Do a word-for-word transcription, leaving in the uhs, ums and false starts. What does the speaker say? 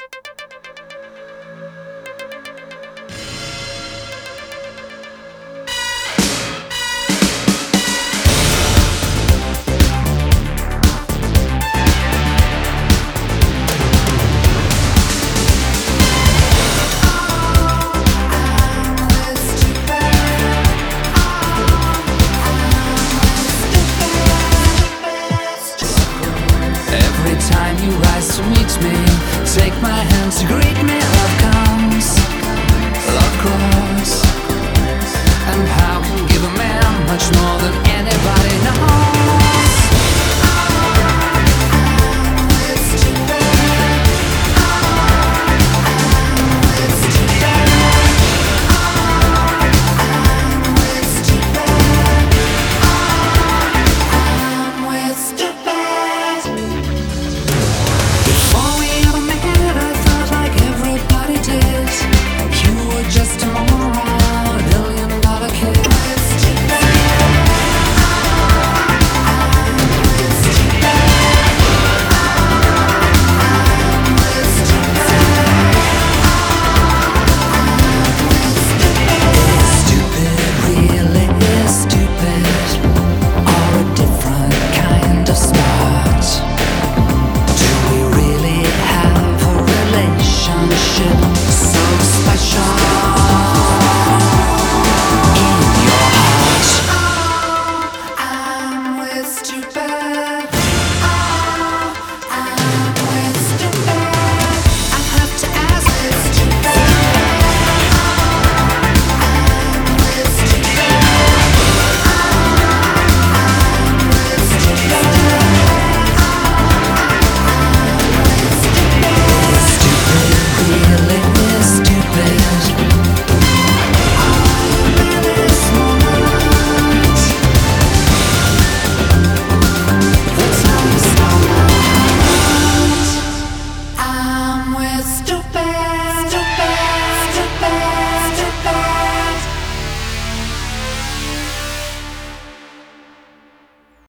Every time you rise to meet me, take my hand to greet me. Love comes, love grows, and how can give a man much more than